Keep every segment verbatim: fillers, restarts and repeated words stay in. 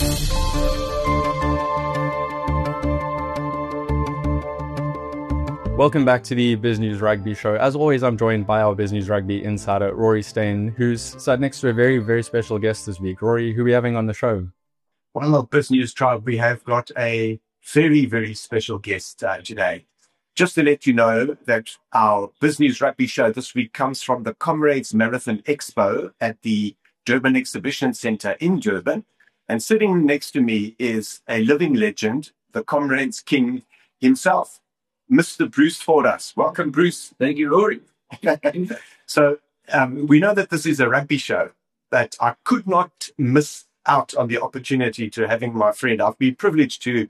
Welcome back to the BizNews Rugby Show. As always, I'm joined by our BizNews Rugby insider, Rory Steyn, who's sat next to a very, very special guest this week. Rory, who are we having on the show? Well, BizNews Tribe, we have got a very, very special guest uh, today. Just to let you know that our BizNews Rugby Show this week comes from the Comrades Marathon Expo at the Durban Exhibition Centre in Durban. And sitting next to me is a living legend, the Comrades King himself, Mister Bruce Fordyce. Welcome, Bruce. Thank you, Rory. So um, we know that this is a rugby show, but I could not miss out on the opportunity to having my friend. I've been privileged to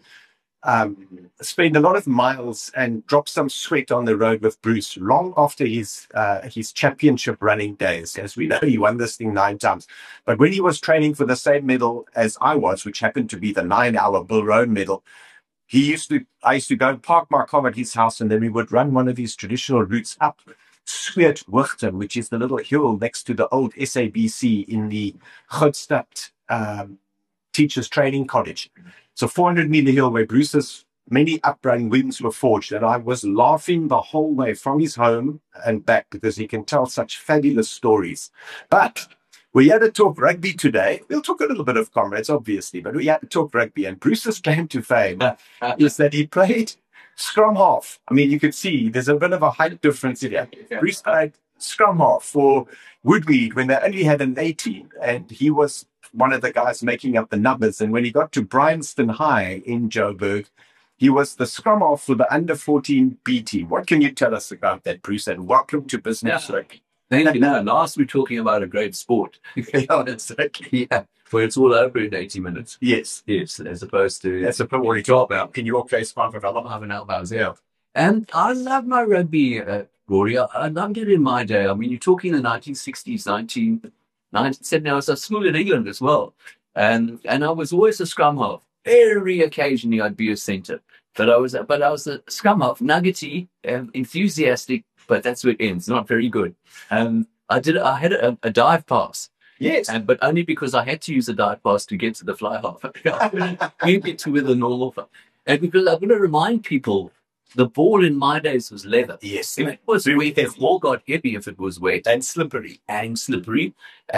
um, spend a lot of miles and drop some sweat on the road with Bruce long after his uh, his championship running days. As we know, he won this thing nine times. But when he was training for the same medal as I was, which happened to be the nine-hour Bill Rowan medal, He used to, I used to go and park my car at his house, and then we would run one of these traditional routes up Sweetwigton, which is the little hill next to the old S A B C in the Grootstad um, Teachers Training College. So four hundred meter hill where Bruce's many uprunning wings were forged. And I was laughing the whole way from his home and back because he can tell such fabulous stories. But we had to talk rugby today. We'll talk a little bit of Comrades, obviously, but we had to talk rugby. And Bruce's claim to fame is that he played scrum half. I mean, you could see there's a bit of a height difference here. Bruce played scrum half for Woodmead when they only had an eighteen, and he was one of the guys making up the numbers. And when he got to Bryanston High in Joburg, he was the scrum half for the under fourteen B team. What can you tell us about that, Bruce? And welcome to BizNews Rugby. Thank you. Now, last we're talking about a great sport. Yeah, that's okay. Yeah, where it's all over in eighty minutes. Yes. Yes, as opposed to... That's a bit what you talk about. Can you all play five of our half an hour hours, yeah. And I love my rugby, uh, Rory. I, I loved it in my day. I mean, you're talking the nineteen sixties, nineteen, nineteen seventy. I was at school in England as well. And and I was always a scrum half. Very occasionally I'd be a centre. But I was but I was a scrum half, nuggety, um, enthusiastic, but that's where it ends. Not very good. Um, I did. I had a, a dive pass. Yes, and but only because I had to use a dive pass to get to the fly half. You get to with the normal. And because I'm going to remind people, the ball in my days was leather. Yes, if it was wet, the ball got heavy if it was wet and slippery and slippery.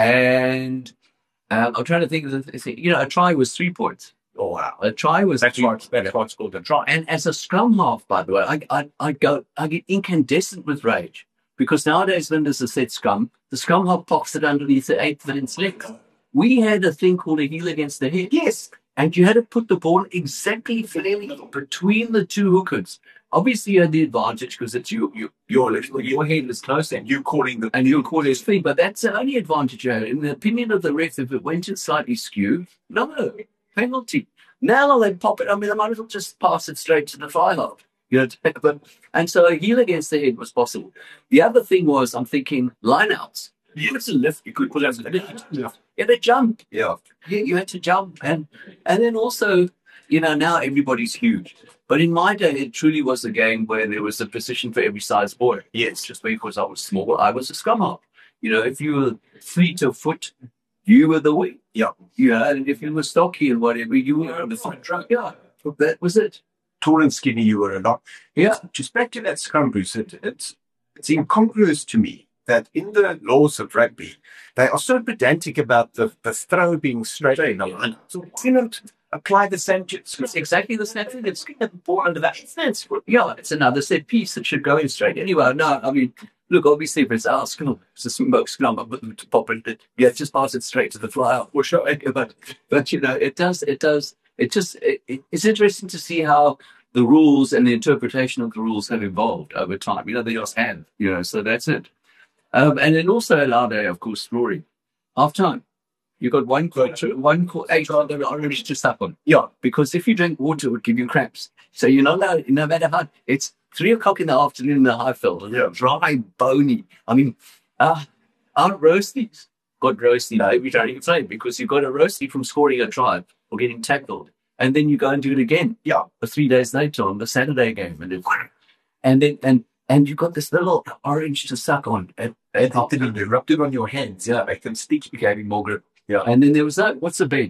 And um, I'm trying to think of the thing. You know, a try was three points. Oh wow! A try was that's what's better. What's called a try. And as a scrum half, by the way, I I I go I get incandescent with rage because nowadays when there's a set scrum, the scrum half pops it underneath the eighth man's leg. We had a thing called a heel against the head. Yes, and you had to put the ball exactly fairly between the two hookers. Obviously, you had the advantage because it's you, you, your your head is close and you calling the and you're calling his feet. But that's the only advantage you had. In the opinion of the ref, if it went in slightly skew, no. Penalty. Now they pop it. I mean, I might as well just pass it straight to the fly half. You know, but and so a heel against the head was possible. The other thing was, I'm thinking lineouts. You had to lift. You could put out the lift. You had to jump. Yeah. You, you had to jump, and and then also, you know, now everybody's huge. But in my day, it truly was a game where there was a position for every size boy. Yes, just because I was small, I was a scrum half. You know, if you were three to foot, you were the wing. Yeah. Yeah, and if you were stocky and whatever, you were the front row. Yeah, that was it. Tall and skinny, you were a lot. Yeah. Just back to that scrum, Bruce, it, it's, it's incongruous to me that in the laws of rugby, they are so pedantic about the, the throw being straight in the line. So why not apply the same... It's exactly the same thing. It's the ball under that. It's, yeah, it's another set piece that should go in straight. Anyway, no, I mean... Look, obviously, if it's our scrum, it's a smoke scrum, to pop it, yeah, just pass it straight to the fly out. Or sure, but, but, you know, it does, it does, it just, it, it, it's interesting to see how the rules and the interpretation of the rules have evolved over time. You know, they just have, you know, so that's it. Um, and then also in our day, of course, Rory, half time. You got one quarter, one quarter, eight orange to suck on. Yeah, because if you drink water, it would give you cramps. So you're not allowed, no matter how, it's three o'clock in the afternoon in the Highveld, yeah. Dry, bony. I mean, uh, our roasties got roasty every time you play because you got a roasty from scoring a try or getting tackled. And then you go and do it again. Yeah. Three days later on the Saturday game. And then, and then, and, and you got this little orange to suck on. And, and after you rubbed it on your hands, yeah, make them stick, you gave him more grip. Yeah. And then there was that, what's a bench?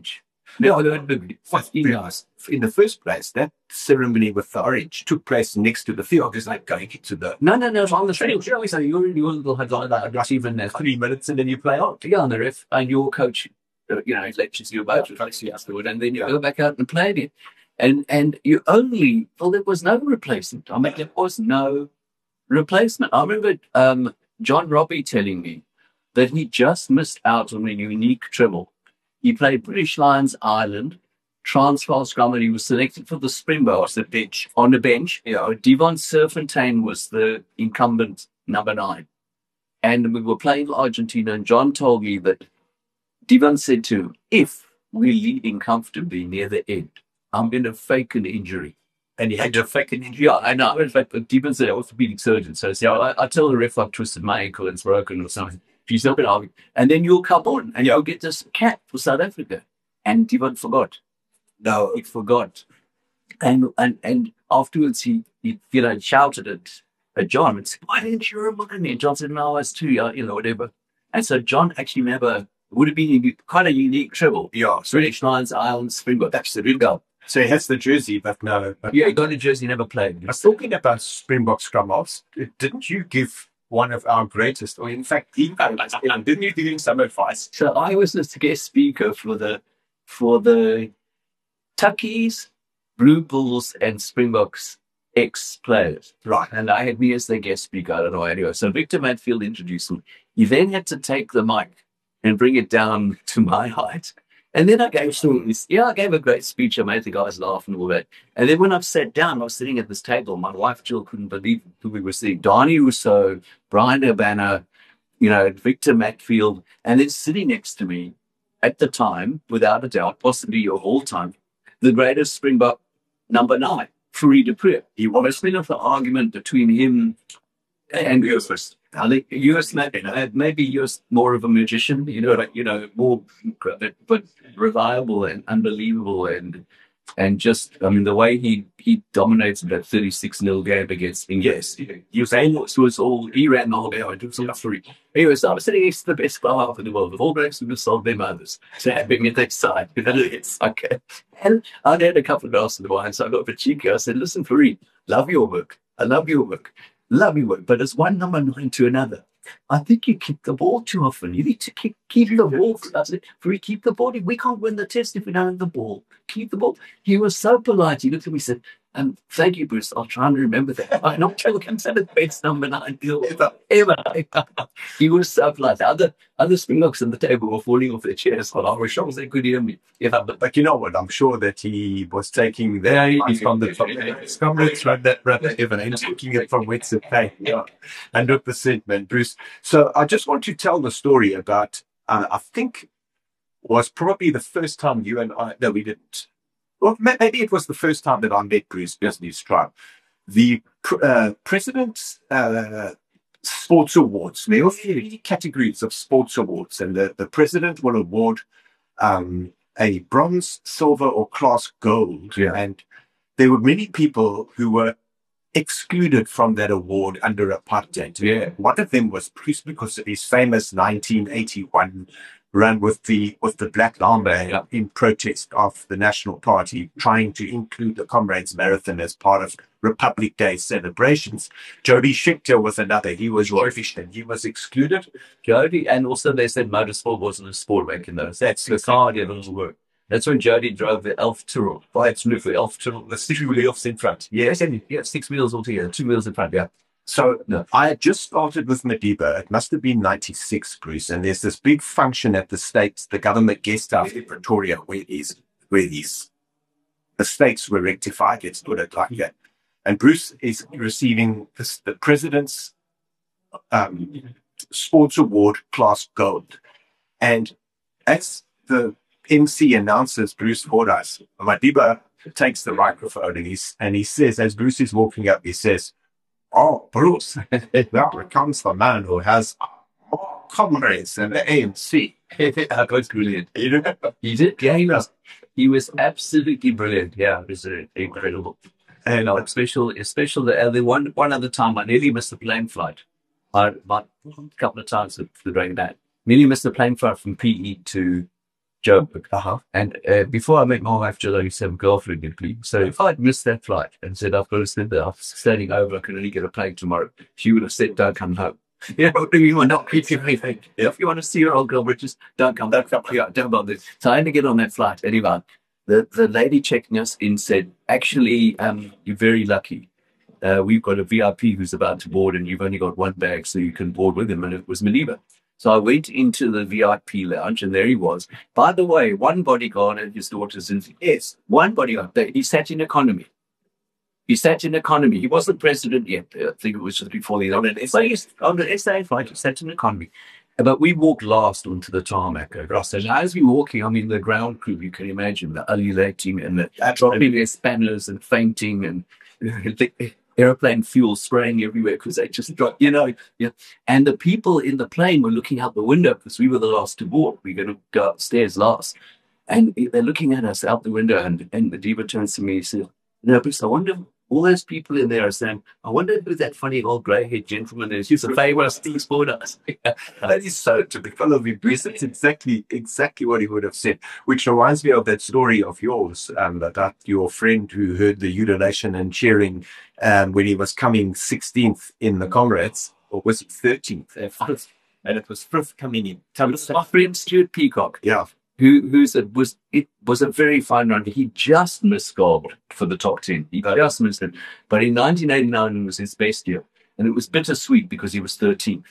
No, no, no, fifteen guys. In the first place, that ceremony with the orange took place next to the field. It's like going into the No, no, no, it's on the training. Surely, so you're in your little headline, like, not even there three minutes, and then you play on. Yeah, and the ref, and your coach, uh, you know, lectures you about it afterward, and then you go back out and play again. And and you only, well, there was no replacement. I mean, there was no replacement. I remember um, John Robbie telling me that he just missed out on a unique treble. He played British Lions Ireland, Transvaal scrum, and he was selected for the Springboks the bench, on the bench. You know, Devon Serfontaine was the incumbent number nine. And we were playing Argentina, and John told me that Devon said to him, if we're leading comfortably near the end, I'm going to fake an injury. and he had to fake an injury. Yeah, I know. In fact, Devon said I was a orthopedic surgeon. So, so I, I tell the ref I've twisted my ankle and it's broken or something. She's not going to argue. And then you'll come on and you'll get this cap for South Africa. And Devon forgot. No, he forgot. And and and afterwards he, he you know, shouted at, at John and said, why didn't you remind me? And John said, no, I was too young, you know, whatever. And so John actually remember, would have been a, quite a unique treble. Yeah, so, British Lions, Ireland, Springbok. That's the real goal. so he has the jersey, but no. But Yeah, he got a jersey, never played. I was talking about Springbok scrum halves. Didn't you give one of our greatest, or in fact, he, didn't you give him some advice? So I was the guest speaker for the for the Tuckies, Blue Bulls, and Springboks ex-players. Right. And I had me as the guest speaker. I don't know anyway. So Victor Matfield introduced me. He then had to take the mic and bring it down to my height. And then I gave stories. Yeah, I gave a great speech. I made the guys laugh and all that. And then when I sat down, I was sitting at this table. My wife, Jill, couldn't believe who we were seeing. Donnie Rousseau, Brian Urbana, you know, Victor Matfield. And then sitting next to me at the time, without a doubt, possibly your whole time, the greatest Springbok number nine, Fourie du Preez. He was been of the argument between him and Eustace. I think Eustace maybe, maybe Eustace more of a magician, you know, like, you know, more, but reliable and unbelievable, and and just, I mean, the way he he dominated that thirty-six nil game against England. Yes. He was almost was all he ran the whole game. I did some three. Anyway, so I was sitting next to the best scrum half in the world with all blacks who have sold their mothers. So having at their side. It's okay. And I'd had a couple of glasses of wine, so I got a bit cheeky. I said, listen, Fourie, love your work. I love your work. Love your work. But it's one number nine to another. I think you kick the ball too often. You need to keep, keep the ball. I said, Fourie, keep the ball. We can't win the test if we don't have the ball. Keep the ball. He was so polite. He looked at me and said, um, thank you, Bruce. I'll try and remember that. I'm not joking. He's the best number nine deal ever. ever. He was so polite. The other, other Springboks on the table were falling off their chairs. I was shocked they could hear me. Yeah, but, But you know what? I'm sure that he was taking the Yeah, advice he- from the top. Scumroots run that brother Evan and taking it from whence it came. Yeah. one hundred percent, man, Bruce. So I just want to tell the story about, uh, I think, was probably the first time you and I, no, we didn't. Well, ma- maybe it was the first time that I met Bruce Business Tribe. The pr- uh, President's uh, Sports Awards. There are three categories of sports awards, and the, the President will award um, a bronze, silver, or class gold. Yeah. And there were many people who were excluded from that award under apartheid. Yeah. One of them was Bruce because of his famous nineteen eighty-one run with the with the Black Lamba Yeah. in protest of the National Party, trying to include the Comrades Marathon as part of Republic Day celebrations. Jody Scheckter was another. He was Jewish and he was excluded. Jody, and also they said motorsport wasn't a sport back in those. That's the car did all the work. That's when Jody drove the Elf Tyrrell. Well, absolutely. Elf Tyrrell, the six wheels in front. Yes, and yeah, six wheels altogether, two wheels in front. Yeah. So No. I had just started with Madiba. It must have been ninety-six, Bruce. And there's this big function at the States, the government guest house in Pretoria, where these, where these estates were rectified. Let's put it like that. And Bruce is receiving this, the president's um, sports award class gold. And as the M C announces Bruce Fordyce, Madiba takes the microphone and, he's, and he says, as Bruce is walking up, he says, "Oh, Bruce, there comes the man who has more comrades in the A N C." That was brilliant. You know? He did, yeah, he was. He was absolutely brilliant. Yeah, it was uh, incredible. And No, it's special, it's special. That, uh, the one, one other time I nearly missed the plane flight. I, about a couple of times for the dragon that. Nearly missed the plane flight from P E to Joburg. Uh-huh. And uh, before I met my wife, Jill, I used to have a girlfriend in Cleveland. So if I'd missed that flight and said, I've got to sit there, I'm standing over, I can only get a plane tomorrow, she would have said, don't come home. You know, you want not keep your anything. If you want to see your old girl, Bridges, don't come. Don't come. Yeah, don't bother. So I had to get on that flight. Anyway, the, the lady checking us in said, actually, um, you're very lucky. Uh, we've got a V I P who's about to board and you've only got one bag, so you can board with him. And it was Maliba. So I went into the V I P lounge and there he was. By the way, one bodyguard and his daughters in yes, one bodyguard. He sat in economy. He sat in economy. He wasn't president yet. I think it was just before the on an S A on an S A flight. He sat in economy. But we walked last onto the tarmac. So as we were walking, I mean, the ground crew, you can imagine, the ululating and the dropping their spanners and fainting and the airplane fuel spraying everywhere because they just dropped, you know. Yeah. And the people in the plane were looking out the window because we were the last to board. We were going to go upstairs last. And they're looking at us out the window. And, and the diva turns to me and says, no, but I wonder, all those people in there are saying, I wonder who that funny old grey-haired gentleman is. He's a famous Steve Spodas. That is so typical of him. That's exactly, exactly what he would have said, which reminds me of that story of yours, um, that your friend who heard the ululation and cheering um, when he was coming sixteenth in the Comrades, or was it thirteenth? Uh, and it was Frith coming in. Tell me, my friend Stuart Peacock. Yeah. Who who's a, was it was a very fine runner. He just missed gold for the top ten. He just missed it. But in nineteen eighty-nine, it was his best year, and it was bittersweet because he was thirteenth.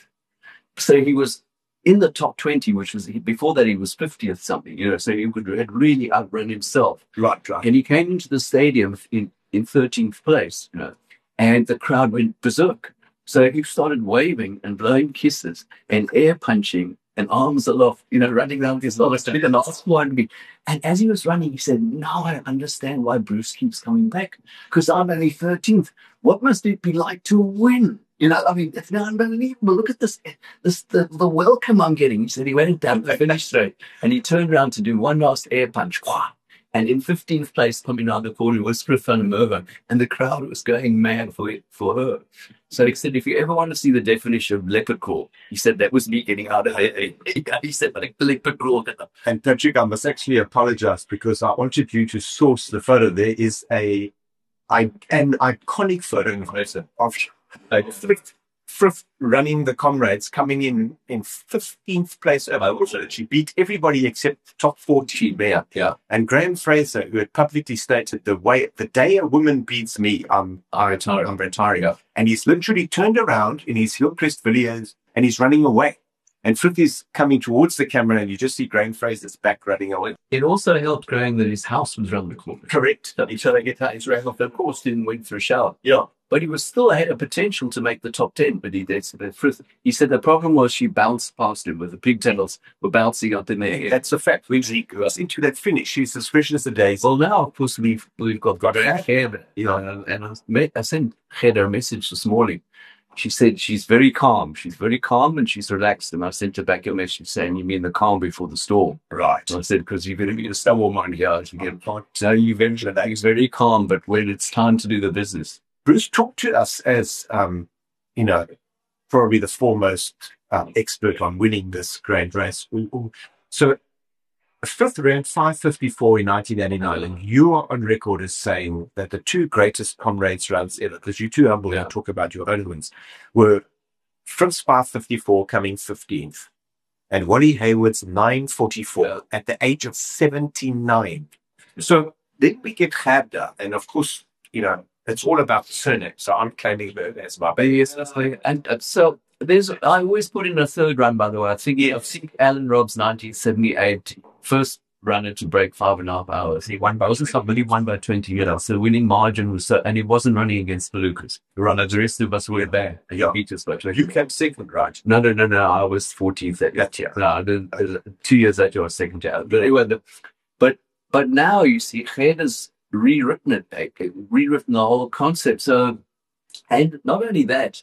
So he was in the top twenty, which was before that he was fiftieth something. You know, so he would had really outrun himself. Right, right. And he came into the stadium in in thirteenth place. You know, and the crowd went berserk. So he started waving and blowing kisses and air punching. And arms aloft, you know, running down his last bit and last one. And as he was running, he said, now I understand why Bruce keeps coming back. Because I'm only thirteenth. What must it be like to win? You know, I mean, it's unbelievable. Look at this, this the, the welcome I'm getting. He said he went down the finish straight. And he turned around to do one last air punch. And in fifteenth place, coming down the corner, was Frith van der Merwe. And the crowd was going mad for it, for her. So he said, if you ever want to see the definition of leopard crawl, he said, that was me getting out of there. He said, like, the leopard crawl. And Patrick, I must actually apologize because I wanted you to source the photo. There is a, I, an iconic photo of uh, Frith, Frith running the Comrades, coming in in fifteenth place overall. She beat everybody except top fourteen. Yeah, yeah. And Graham Fraser, who had publicly stated, the way the day a woman beats me, I'm, I retire. I'm retiring. Yeah. And he's literally turned around in his Hillcrest videos and he's running away. And Frith is coming towards the camera and you just see Graham Fraser's back running away. It also helped Graham that his house was around the corner. Correct. So he tried to get out his rag off. Of course, didn't went for a shower. Yeah. But he was still had a potential to make the top ten. But he did. He said the problem was she bounced past him with the pigtails were bouncing up in their hair. That's a fact. We've was into that finish. She's as fresh as the days. Well, now, of course, we've, we've got, got her hair. You know, and I, met, I sent Heather a message this morning. She said she's very calm. She's very calm and she's relaxed. And I sent her back a message saying, you mean the calm before the storm? Right. I said, because you're going to be a storm on here. You get so you eventually that is very calm, but when it's time to do the business. Bruce, talk to us as, um, you know, probably the foremost um, expert on winning this grand race. So, Frith ran five fifty-four in nineteen eighty-nine, and you are on record as saying that the two greatest Comrades runs ever, because you're too humble yeah. to talk about your own wins, were Frith's five fifty-four coming fifteenth, and Wally Hayward's nine forty-four yeah. at the age of seventy-nine. So then we get Ghabda, and of course, you know, it's all about the surname. So I'm claiming her as my baby. Yes, and uh, so there's. I always put in a third run. By the way, I think yeah. I've seen Alan Robb's nineteen seventy-eight first runner to break five and a half hours. He won by wasn't somebody won by twenty minutes. So the winning margin was so, and he wasn't running against the Lucas. The runners, the rest of us were bad. Yeah, beat us by twenty. You came second, right? No, no, no, no. I was fourteenth that year. No, I did, two years later I was second year. But anyway, the, but but now you see, Heather's rewritten it, like, rewritten the whole concept. So, and not only that,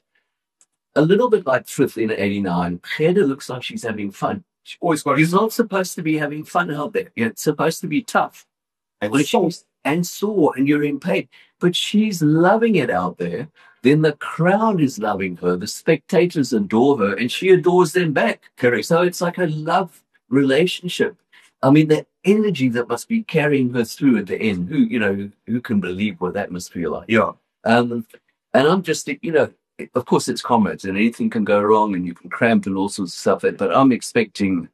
a little bit like Frith in eighty-nine, Heather looks like she's having fun. She always got. She's not supposed to be having fun out there. It's supposed to be tough and well, sore. and sore, and you're in pain. But she's loving it out there. Then the crowd is loving her. The spectators adore her, and she adores them back. Correct. So it's like a love relationship. I mean, the energy that must be carrying her through at the end. Who, you know, who can believe what that must feel like? Yeah. Um, and I'm just, you know, of course it's comrades and anything can go wrong and you can cramp and all sorts of stuff. But I'm expecting,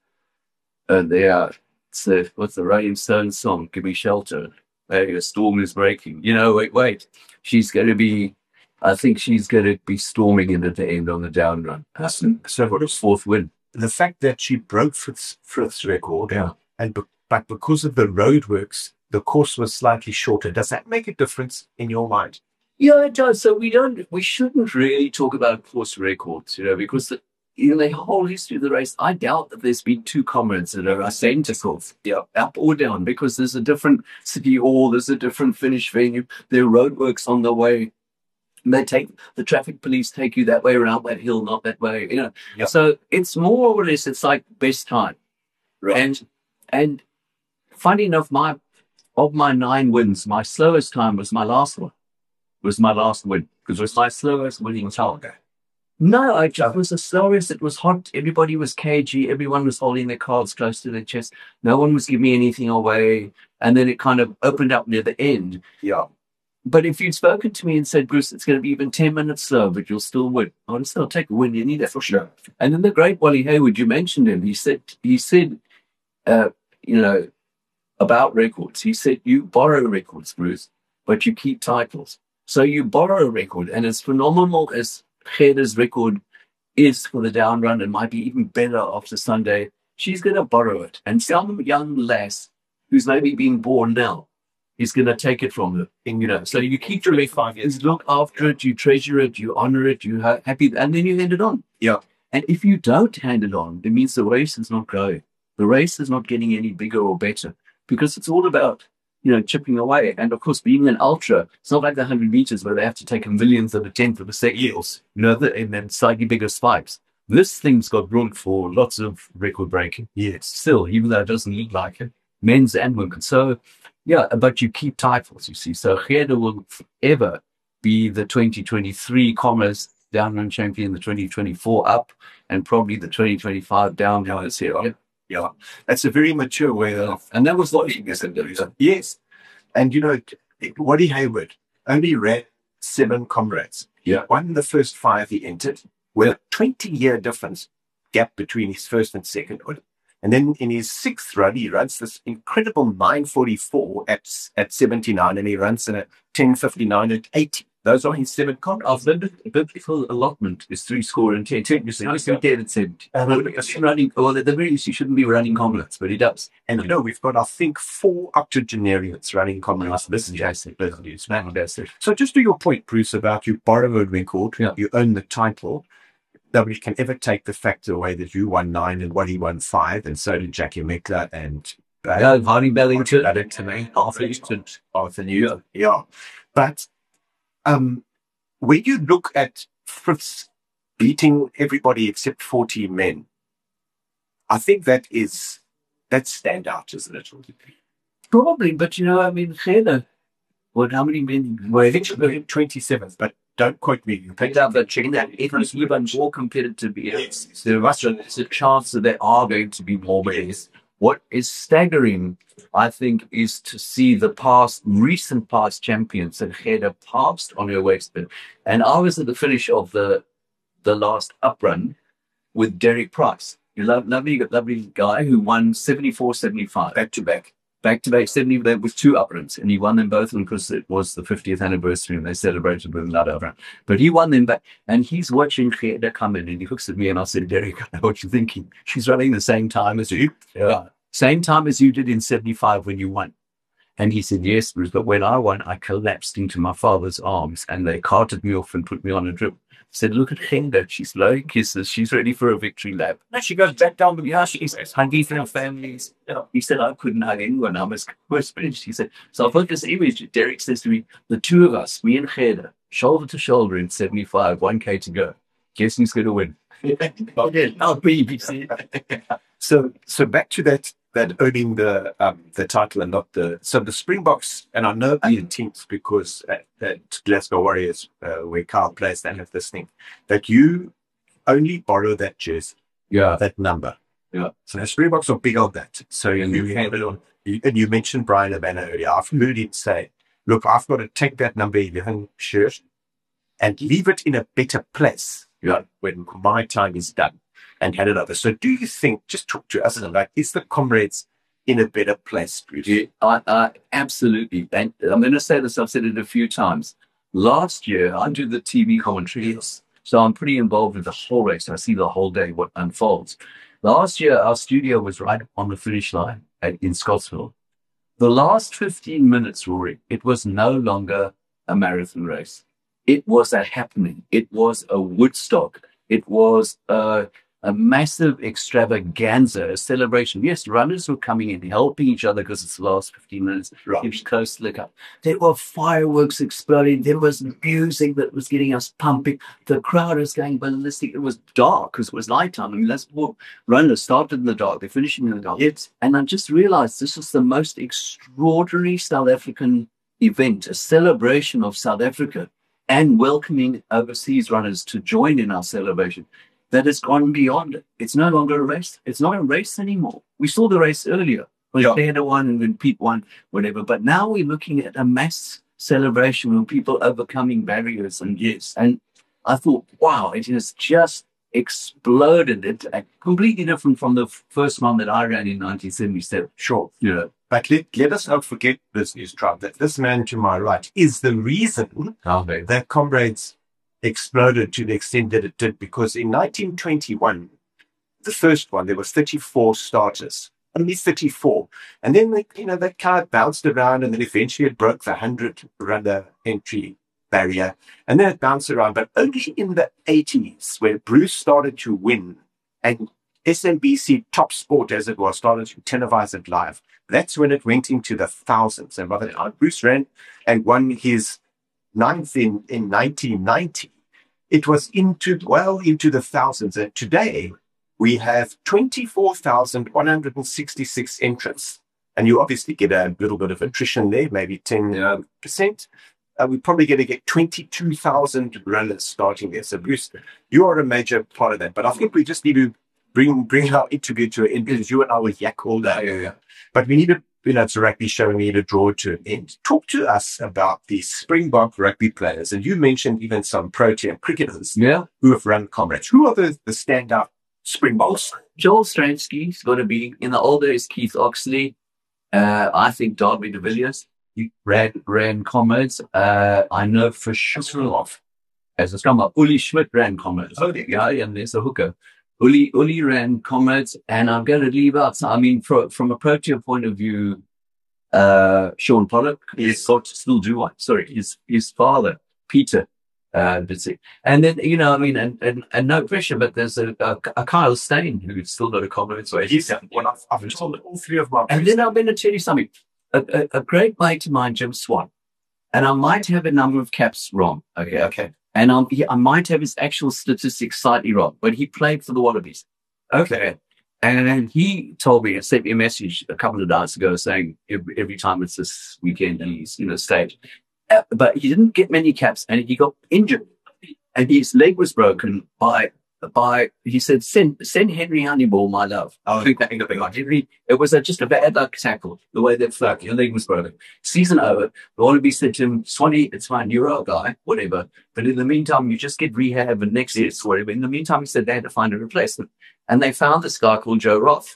uh, there, it's a, what's the Rolling Stones song? Give me shelter. Hey, a storm is breaking. You know, wait, wait. She's going to be, I think she's going to be storming in at the end on the down run. So, so For his fourth win. the fact that she broke Frith's, Frith's record, Yeah. and be, but because of the roadworks, the course was slightly shorter. Does that make a difference in your mind? Yeah, it does. So we don't, we shouldn't really talk about course records, you know, because the, in the whole history of the race, I doubt that there's been two comrades that are identical, yeah, up or down, because there's a different city hall, there's a different finish venue, there are roadworks on the way. They take the traffic police take you that way around that hill, not that way, you know. Yep. So it's more or less it's like best time, Right. and and funny enough, my of my nine wins, my slowest time was my last one. Was my last win because it was my slowest winning time. No, I just was the slowest. It was hot. Everybody was cagey. Everyone was holding their cards close to their chest. No one was giving me anything away. And then it kind of opened up near the end. Yeah. But if you'd spoken to me and said, Bruce, it's going to be even ten minutes slow, but you'll still win. I would still take a win. You need that for sure. And then the great Wally Hayward, you mentioned him. He said, he said, uh, you know, about records. He said, you borrow records, Bruce, but you keep titles. So you borrow a record, and as phenomenal as Gerda's record is for the down run, and might be even better after Sunday, she's going to borrow it. And some young lass who's maybe being born now is going to take it from her. And, you know, so you keep your five years, look after it, you treasure it, you honor it, you ha- happy, and then you hand it on. Yeah. And if you don't hand it on, it means the race is not growing. The race is not getting any bigger or better because it's all about, you know, chipping away. And of course, being an ultra, it's not like the one hundred meters where they have to take a millionth of a tenth of a second, you know, the, and then slightly bigger spikes. This thing's got room for lots of record breaking. Yes. Still, even though it doesn't look like it, men's and women's. So, yeah, but you keep titles, you see. So Gerda will forever be the twenty twenty-three Commerce down run champion, the twenty twenty-four up, and probably the twenty twenty-five down run here. Yeah. Yeah. That's a very mature way of. And that was what he said. Yes. And, you know, Waddy Hayward only ran seven comrades. Yeah. Won the first five he entered with a twenty-year difference gap between his first and second one. And then in his sixth run, he runs this incredible nine forty-four at at seventy-nine, and he runs in a ten fifty-nine at eighty. Those are his seven comrades. Our biblical allotment is three score and ten. Technically, I still dead at seventy. Running, well, at the very least, he shouldn't be running comrades, but he does. And you know, we've got, I think, four octogenarians running comrades. This is Fantastic. It's fantastic. So just to your point, Bruce, about you borrow a record, Yeah. you own the title. Nobody can ever take the fact away that you won nine and Waddy won five, and so did Jackie Meckler and uh, Yeah, Hardy Bellington, Bellington, eh? Arthur Easton, Arthur New. Yeah. But um, when you look at Frith's beating everybody except forty men, I think that is, that's standout, isn't it? Probably, but you know, I mean, Gerda, what, how many men? Well, eventually twenty-seventh, but don't quote me. You Picked up that chicken that it was even more competitive. Yes. There must there's a chance that there are going to be more ways. What is staggering, I think, is to see the past, recent past champions that Gerda passed on her waistband. And I was at the finish of the the last up run with Derek Price. You love, lovely, lovely guy who won seventy-four seventy-five. back to back. Back to back, seventy, that was two up runs, and he won them both because it was the fiftieth anniversary and they celebrated with another up run. But he won them back, and he's watching Gerda come in, and he looks at me and I said, Derek, I know what you're thinking. She's running the same time as you. Yeah. Same time as you did in seventy-five when you won. And he said, yes, Bruce, but when I won, I collapsed into my father's arms, and they carted me off and put me on a drip. Said, look at Gerda, she's blowing kisses, she's ready for a victory lap. Now she goes back down to the house, she's hungry for her families. He said, I couldn't hug anyone, I was, was finished. He said, so I've got this image, Derek says to me, the two of us, me and Gerda, shoulder to shoulder in seventy-five, one K to go. Guess who's going to win? I'll be, he said. So, so back to that, that owning the um, the title and not the, so the Springboks, and I know the teams because at, at Glasgow Warriors, uh, where Carl plays, they have this thing that you only borrow that jersey, Yeah. that number. Yeah. So the Springboks are big on that. So you, you have it on, you, and you mentioned Brian Abana earlier. I've heard him say, look, I've got to take that number eleven shirt and leave it in a better place, Yeah. when my time is done, and hand it over. So do you think, just talk to us, like, is the Comrades in a better place, Bruce? Yeah, I, I, absolutely. And I'm going to say this, I've said it a few times. Last year, I do the T V commentary. So I'm pretty involved with the whole race. I see the whole day what unfolds. Last year, our studio was right on the finish line at, in Scottsville. The last fifteen minutes, Rory, it was no longer a marathon race. It was a happening. It was a Woodstock. It was a, a massive extravaganza, a celebration. Yes, runners were coming in, helping each other because it's the last fifteen minutes. Right. It was close to the cup. There were fireworks exploding. There was music that was getting us pumping. The crowd was going ballistic. It was dark because it was nighttime. I mean, that's what runners started in the dark. They're finishing in the dark. Yes. And I just realized this was the most extraordinary South African event, a celebration of South Africa and welcoming overseas runners to join in our celebration. That has gone beyond it. It's no longer a race. It's not a race anymore. We saw the race earlier when Yeah. Claire won and when Pete won, whatever. But now we're looking at a mass celebration of people overcoming barriers. And yes, and I thought, wow, it has just exploded. It's uh, completely different from the f- first one that I ran in nineteen seventy-seven. Sure. You know, But let, let us not forget this news, Tribe, that this man to my right is the reason that Comrades exploded to the extent that it did, because in nineteen twenty-one, the first one, there was thirty-four starters, only thirty-four. And then, they, you know, that card bounced around, and then eventually it broke the hundred-runner entry barrier. And then it bounced around. But only in the eighties, where Bruce started to win, and S M B C Top Sport, as it was, started to televise it live, that's when it went into the thousands. And by the time Bruce ran and won his ninth in, in nineteen ninety, it was into, well, into the thousands. And today we have twenty-four thousand one hundred sixty-six entrants. And you obviously get a little bit of attrition there, maybe ten percent. Uh, we're probably going to get twenty-two thousand runners starting there. So Bruce, you are a major part of that. But I think we just need to bring bring our interview to an end, because you and I were yak all day. yeah, yeah. But we need to, you know, it's a rugby show, we need to draw it to an end. Talk to us about the Springbok rugby players. And you mentioned even some Protean cricketers Yeah. who have run Comrades. Who are the, the standout Springboks? Joel Stransky's going to be, in the old days, Keith Oxley. Uh, I think Darby de Villiers. He ran, ran Comrades. Uh, I know for sure, as a scrummer, Uli Schmidt ran Comrades. Oh, there you yeah, and there's a hooker. Uli, Uli ran Comrades, and I'm going to leave out, so, I mean, for, from a Protean point of view, uh, Sean Pollock, Yes. thought to still do one. Sorry, his, his father, Peter, uh, did it. And then, you know, I mean, and, and, and no pressure, but there's a, a, a Kyle Stain who's still got a Comrades. So He's one I've, I've told all three of my and then I'm going to tell you something. A, a, a great mate of mine, Jim Swan, and I might have a number of caps wrong. Okay, okay. And I'm, he, I might have his actual statistics slightly wrong, but he played for the Wallabies. Okay. And then he told me, and sent me a message a couple of days ago saying every, every time it's this weekend he's, you know, staged. Uh, but he didn't get many caps and he got injured. And his leg was broken by, by he said, send, send Henry Honeyball my love. Oh, I think that ain't got Henry. It was a, just a bad luck tackle, the way that flew. Your leg was broken. Season over. The Wallaby said to him, Swanee, it's fine. You're our guy, whatever. But in the meantime, you just get rehab and next year, whatever. In the meantime, he said they had to find a replacement. And they found this guy called Joe Roth.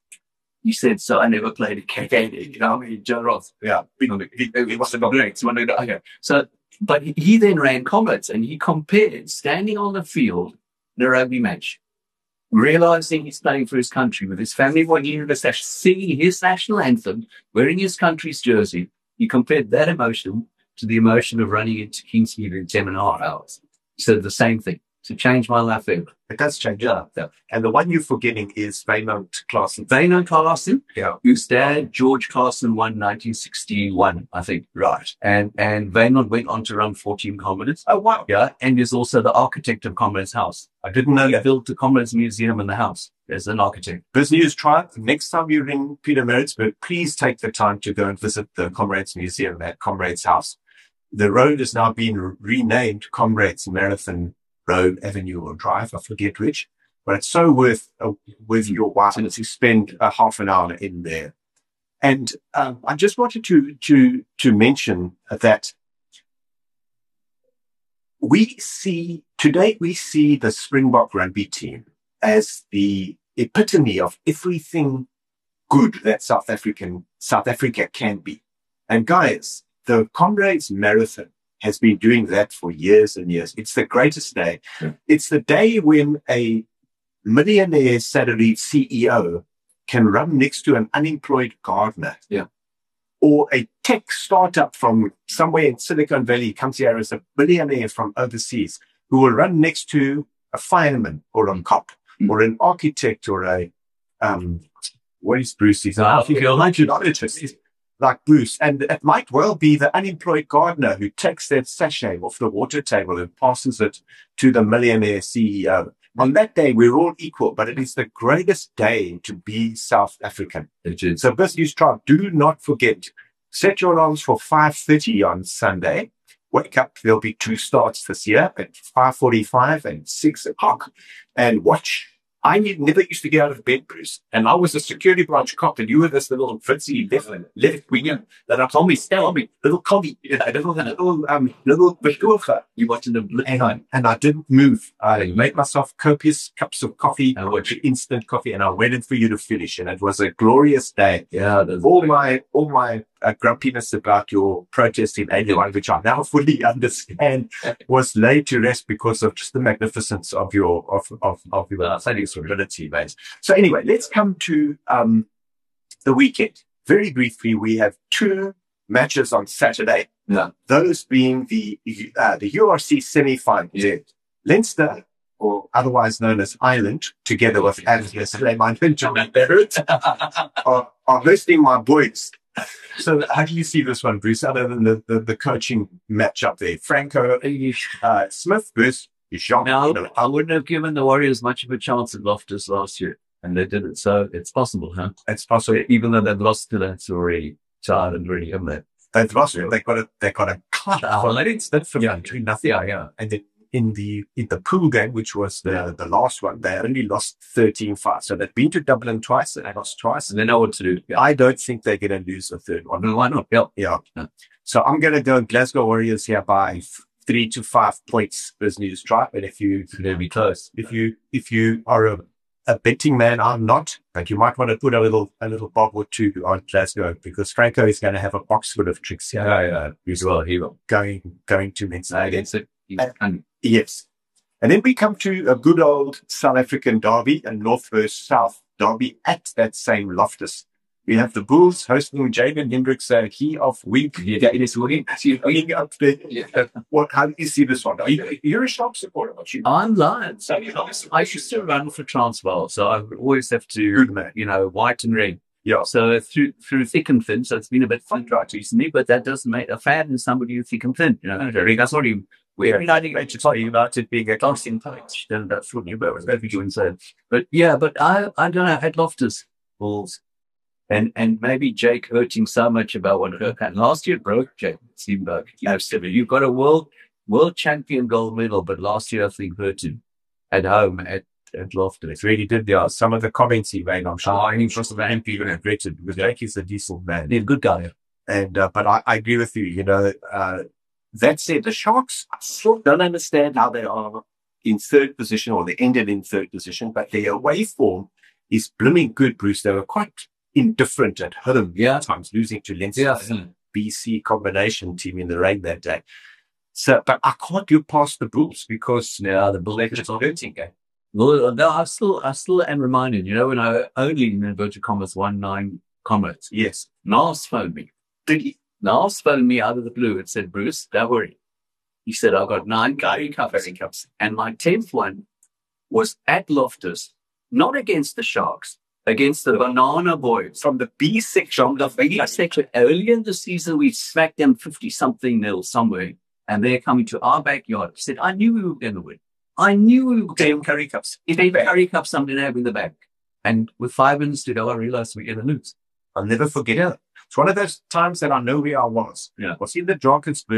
He said, so I never played at K K D, you know what I mean? Joe Roth. Yeah. He, he, he must have got great. So, okay. So, but he, he then ran Comrades and he compared standing on the field in a rugby match, realizing he's playing for his country with his family, one year of his national, singing his national anthem, wearing his country's jersey. He compared that emotion to the emotion of running into Kingsmead in ten and a half hours. He said the same thing. To change my life forever. It does change. Yeah. yeah. And the one you're forgetting is Wynand Klaasen. Wynand Klaasen, Yeah. whose dad, George Klaasen, won nineteen sixty-one, I think. Right. And and Wynand went on to run fourteen Comrades. Oh, wow. Yeah. And is also the architect of Comrades House. I didn't know He that. built the Comrades Museum in the house as an architect. Biz News Tribe, next time you're in Peter Maritzburg, please take the time to go and visit the Comrades Museum at Comrades House. The road has now been renamed Comrades Marathon Road, Avenue, or Drive, I forget which. but it's so worth uh, with your wife to spend a half an hour in there. And um, I just wanted to to to mention that we see today we see the Springbok rugby team as the epitome of everything good that South African South Africa can be. And guys, the Comrades Marathon has been doing that for years and years. It's the greatest day. Yeah. It's the day when a millionaire salaried C E O can run next to an unemployed gardener. Yeah. Or a tech startup from somewhere in Silicon Valley comes here as a billionaire from overseas who will run next to a fireman or a cop mm. or an architect or a, um, what is Bruce? He's an archaeologist. Like Bruce. And it might well be the unemployed gardener who takes that sachet off the water table and passes it to the millionaire C E O. On that day, we're all equal, but it is the greatest day to be South African. So Business Tribe, do not forget, set your alarms for five thirty on Sunday. Wake up. There'll be two starts this year at five forty-five and six o'clock. And watch. I never used to get out of bed, Bruce. And I was a security branch cop, and you were this little fritzy left, left winger that I told me, tell me, little commie, you know, little, little, um, little bedurfer. You watching them and, I, and I didn't move. I made myself copious cups of coffee, I watched instant coffee, and I waited for you to finish. And it was a glorious day. Yeah. All my, all my uh, grumpiness about your protest in eighty-one, which I now fully understand, was laid to rest because of just the magnificence of your, of, of, of your uh, ability, mate. So anyway, let's come to um, the weekend. Very briefly, we have two matches on Saturday. Yeah. Those being the uh, the U R C semi-final. Yeah. Leinster, or otherwise known as Ireland, together with Adelaide Suleiman Benjamin Barrett, are, are hosting my boys. So how do you see this one, Bruce, other than the, the, the coaching match up there? Franco uh, Smith versus Jean. Now, I wouldn't have given the Warriors much of a chance at Loftus last year, and they did it. So it's possible, huh? It's possible. Even though they've lost to that already, child and really, haven't they? They've lost it. They got a, they got a cut. Well, they didn't split from yeah, nothing. Yeah, yeah. And then in the, in the pool game, which was the, yeah. the last one, they only lost thirteen five. So they've been to Dublin twice and they lost twice. And they know what to do. Yeah. I don't think they're going to lose the third one. No, why not? Yeah. Yeah. No. So I'm going to go Glasgow Warriors here by three to five points, Business Tribe. And if you, it'll be close. If you, if you are a, a betting man, I'm not, but you might want to put a little, a little bob or two on Glasgow because Franco is going to have a box full of tricks here. Yeah, yeah. He's well, he will. Going, going to Leinster against it. And, yes. And then we come to a good old South African derby, a North versus South derby at that same Loftus. We have the Bulls hosting Jaden Hendricks, uh, he of Wink. Yeah, it is Wink. Wink up there. Yeah. What, how do you see this one? Are you, you're a Shark supporter, aren't you? I'm Lions. So, you know, I used to run for Transvaal, so I would always have to, good, you know, white and red. Yeah. So through through thick and thin, so it's been a bit fun right recently, but that doesn't make a fan in somebody who's thick and thin. You know, that's what you. We're United United being a constant touch, then that's what you better be doing. So, but yeah, but I I don't know. At Loftus Bulls, and and maybe Jake hurting so much about what happened last year, broke Jake Steenberg. Absolutely, you've got a world world champion gold medal, but last year I think hurt him at home at at Loftus. It really did. Yeah, some of the comments he made, I'm sure. I think most of the M P would have regretted because Jake is a decent man. He's a good guy, and uh, but I, I agree with you. You know. Uh, That said, the Sharks, I still don't understand how they are in third position or they ended in third position, but their away form is blooming good, Bruce. They were quite indifferent at home yeah. at times, losing to Leinster, yeah. B C combination team in the rain that day. So, but I can't get past the Bulls because yeah, the Bulls they're just hurting. Eh? Well, no, I still, I still am reminded, you know, when I only, in inverted commas, won nine comrades. Yes. Nas phoned me. Did he? Nas phoned me out of the blue and said, Bruce, don't worry. He said, I've got nine Currie Cups. Cups. And my tenth one was at Loftus, not against the Sharks, against the Banana Boys. From the B section. From the B section. Earlier in the season, we smacked them fifty-something nil somewhere, and they're coming to our backyard. He said, I knew we were going to win. I knew we were going to Currie Cups. If they Currie Cups, something have in the back. And with five minutes to go, I realized we're going to lose. I'll never forget it. It's one of those times that I know where I was. Yeah. I was in the Drakensberg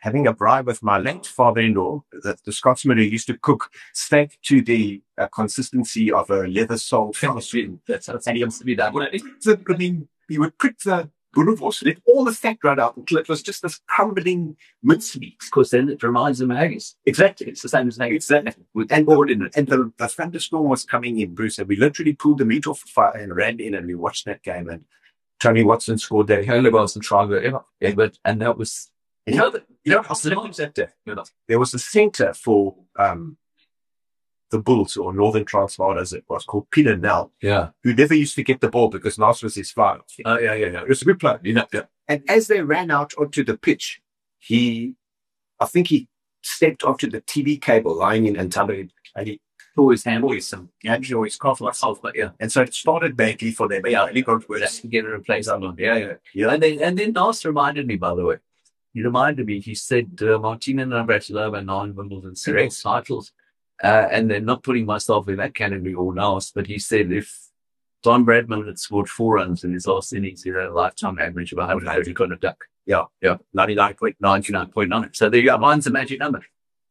having a braai with my late father-in-law, the, the Scotsman who used to cook steak to the uh, consistency of a leather sole. That's how it used to be done. So, I mean, he would prick the boerewors, let all the fat run out until it was just this crumbling mincemeat. Because then it reminds them of haggis. Exactly. It's the same as haggis. Exactly. With And board in the, it. and the, the thunderstorm was coming in, Bruce, and we literally pulled the meat off the fire and ran in and we watched that game. And Tony Watson scored that. The only was the trial ever. Yeah, but, and that was, You know, the, you know how simple was that day? There was a centre for um, the Bulls, or Northern Transvaal as it was, called Peter Nell, yeah. who never used to get the ball because Nas was his father. Oh, yeah, yeah, yeah. It was a good player. You know, yeah. And as they ran out onto the pitch, he, I think he stepped onto the T V cable lying in Antalya, and he Tore his hand. tore his, um, he had to his calf muscle. Oh, but yeah. And so it started badly for them. Yeah. He got worse. Just to get it replaced. Yeah, yeah. Yeah. And then, and then Nas reminded me, by the way. He reminded me, he said, uh, Martina Navratilova, nine Wimbledon singles titles. Uh, and then not putting myself in that category or Nas, but he said if Don Bradman had scored four runs in his last innings, he had a lifetime average of one hundred, he couldn't have duck. Yeah. Yeah. ninety-nine point nine point nine. So there you go. Mine's a magic number.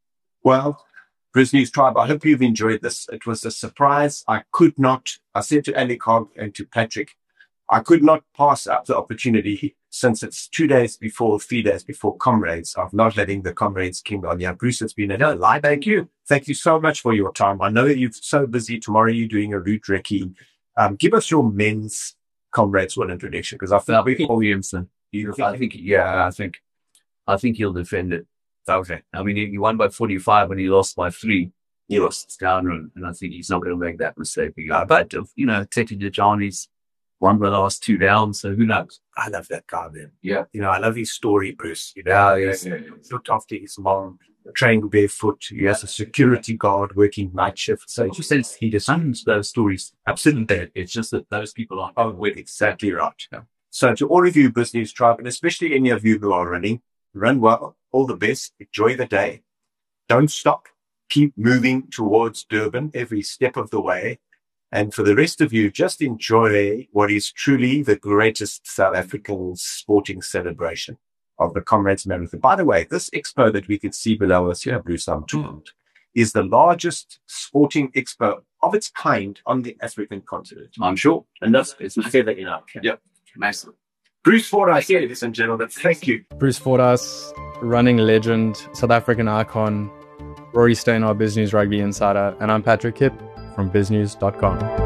Well, Bris News Tribe, I hope you've enjoyed this. It was a surprise. I could not, I said to Ali Khan and to Patrick, I could not pass up the opportunity since it's two days before, three days before Comrades, of not letting the Comrades King on. Yeah, Bruce, it's been a delight. Thank you. Thank you so much for your time. I know you're so busy. Tomorrow you're doing a route recce. Um, give us your men's Comrades one introduction, because I think we Paul Williamson. I think, yeah, I think, I think he'll defend it. okay. I mean, he, he won by forty-five and he lost by three. He lost his down run, and I think he's not going to make that mistake again. But, you know, Tete Johnny's won the last two downs, so who knows? I love that guy, man. Yeah. You know, I love his story, Bruce. You know, Yeah, yeah, he's yeah. looked after his mom, trained barefoot. He has a security guard working night shift. So He says he disowns those stories. Absolutely. It's just that those people aren't. Oh, well, exactly right. Yeah. So to all of you Business Tribe, and especially any of you who are running, run well, all the best, enjoy the day. Don't stop. Keep moving towards Durban every step of the way. And for the rest of you, just enjoy what is truly the greatest South African sporting celebration of the Comrades Marathon. By the way, this expo that we can see below us here, Bruce, I'm told, is the largest sporting expo of its kind on the African continent. I'm sure. And that's, it's Say that you know. Yep. Massive. Bruce Fordyce here, ladies and gentlemen. Thank you. Bruce Fordyce, running legend, South African icon, Rory Steyn, our BizNews Rugby insider, and I'm Patrick Kipp from biz news dot com.